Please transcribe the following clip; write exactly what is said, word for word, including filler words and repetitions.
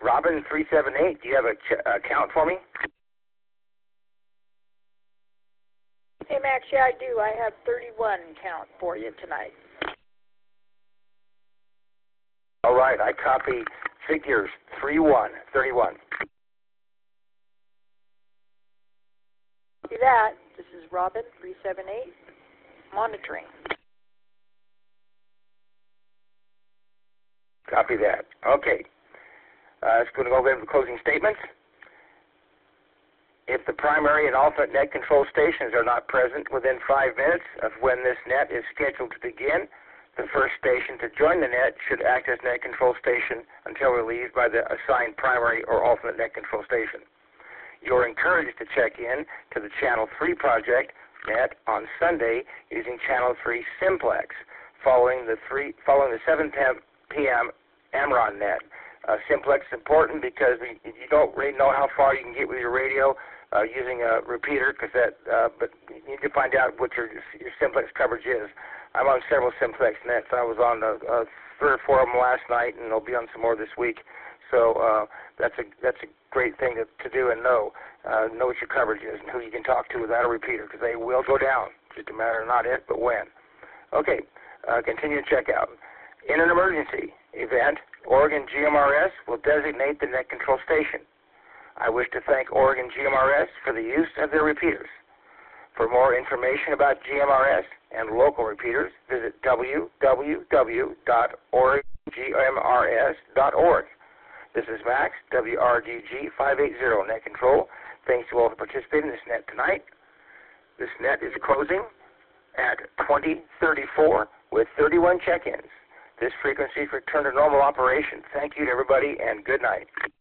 Robin three seven eight, do you have a ch uh, count for me? Hey, Max, yeah, I do. I have thirty-one count for you tonight. All right, I copy figures three one, thirty-one. See that? This is Robin three seven eight, monitoring. Copy that. Okay. Uh, let's go to go over the closing statements. If the primary and alternate net control stations are not present within five minutes of when this net is scheduled to begin, the first station to join the net should act as net control station until relieved by the assigned primary or alternate net control station. You're encouraged to check in to the Channel three project net on Sunday using Channel three Simplex, following the three following the seven p m Amron net. Uh, Simplex is important because you don't really know how far you can get with your radio uh, using a repeater, because that. Uh, but you need to find out what your your Simplex coverage is. I'm on several Simplex nets. I was on uh, uh, three or four of them last night, and I'll be on some more this week. So uh, that's a that's a great thing to, to do and know. Uh, know what your coverage is and who you can talk to without a repeater, because they will go down. Just a matter of not if, but when. Okay, uh, continue to check out. In an emergency event, Oregon G M R S will designate the net control station. I wish to thank Oregon G M R S for the use of their repeaters. For more information about G M R S and local repeaters, visit w w w dot oregon g m r s dot org. This is Max, W R D G five eighty Net Control. Thanks to all for participating in this net tonight. This net is closing at twenty thirty-four with thirty-one check-ins. This frequency is returned to normal operation. Thank you to everybody, and good night.